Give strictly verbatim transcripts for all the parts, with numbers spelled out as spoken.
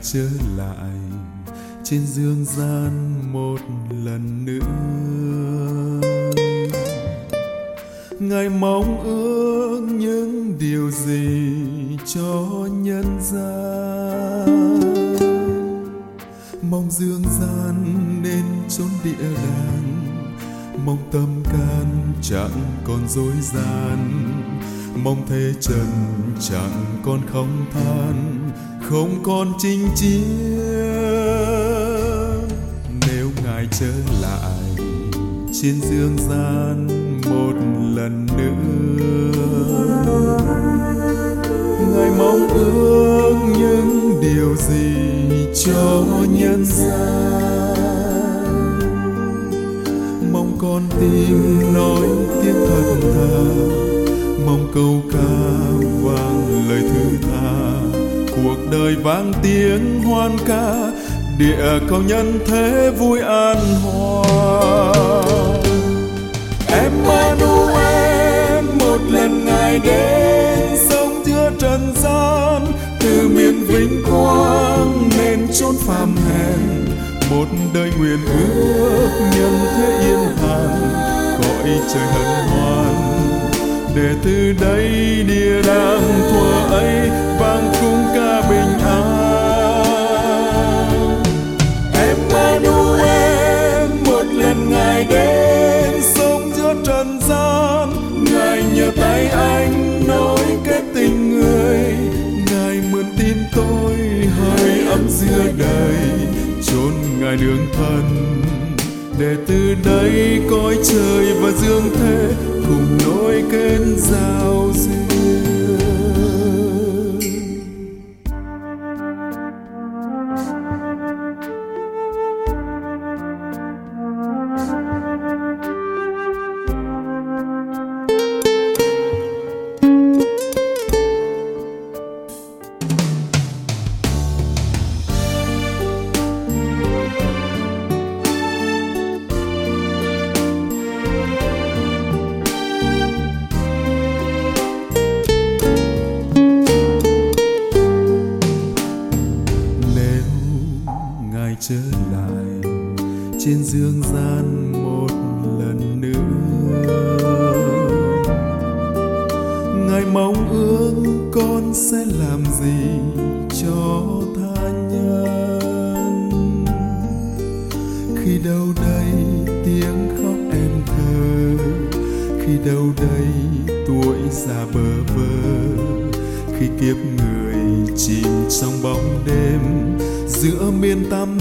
trở lại trên dương gian một lần nữa. Ngài mong ước những điều gì cho nhân gian, mong dương gian nên chốn địa đàng, mong tâm can chẳng còn dối gian, mong thế trần chẳng còn không than, không còn chinh chiến. Nếu Ngài trở lại trên dương gian một lần nữa, Ngài mong ước những điều gì cho nhân gian, mong con tim nói tiếng thật thà, mong câu ca vang lời thứ tha, cuộc đời vang tiếng hoan ca, địa cầu nhân thế vui an hòa. Emmanuel, một lần Ngài đến sống giữa trần gian, từ miền vinh quang nên chốn phàm hèn, một đời nguyện ước nhân thế yên hàn, gọi trời hân hoan để từ đây địa đàng thuở ấy vang khung ca bình an. Emmanuel, một lần Ngài đến sống giữa trần gian, Ngài nhờ tay anh nối kết tình người, Ngài mượn tin tôi hơi ấm giữa đời, chốn Ngài nương thân để từ đây cõi trời và dương thế cùng nối kết giao duyên. Trở lại trên dương gian một lần nữa, Ngài mong ước con sẽ làm gì cho tha nhân, khi đâu đây tiếng khóc em thơ, khi đâu đây tuổi già bơ vơ, khi kiếp người chìm trong bóng đêm giữa miền tăm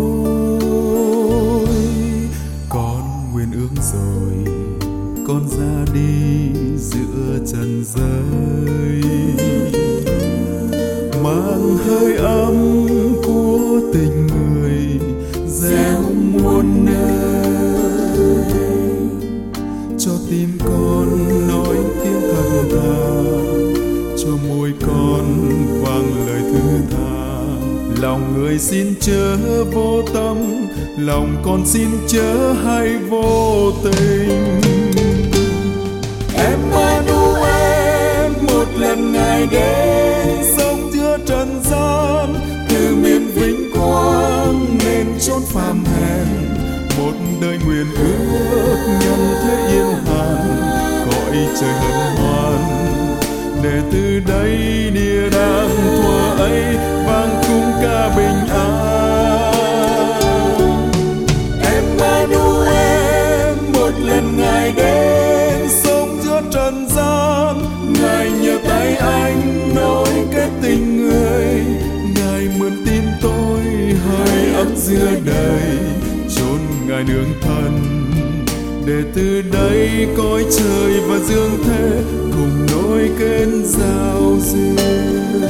tối. Con nguyện ước rồi con ra đi giữa trần giới, mang hơi ấm của tình người gieo muôn nơi, cho tim con nói tiếng thật thà, cho môi con vang lời thứ tha. Lòng người xin chớ vô tâm, lòng con xin chớ hay vô tình. Emmanuel, một lần Ngài đến sống giữa trần gian, từ miền vinh quang nên chốn phàm hèn, một đời nguyện ước nhân thế yên hàn, gọi trời hân hoan để từ đây địa đàng thuở ấy vang khung ca bình an. Emmanuel, một lần Ngài đến sống giữa trần gian, Ngài nhờ tay anh nối kết tình người, Ngài mượn tin tôi hơi ấm giữa đời, chốn Ngài nương thân để từ đây cõi trời và dương thế cùng nối kết giao duyên.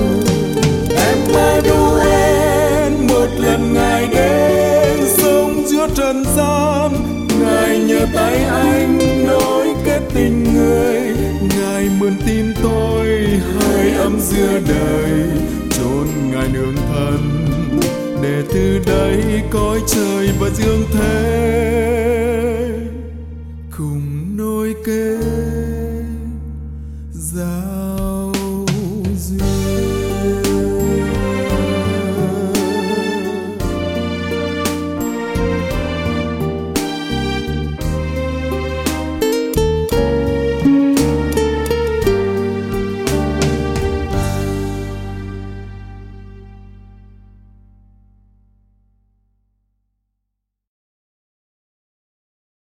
Emmanuel, một lần Ngài đến sống giữa trần gian, Ngài nhờ tay anh nối kết tình người, Ngài mượn tim tôi hơi ấm giữa đời, chốn Ngài nương thân để từ đây cõi trời và dương thế cùng nối kết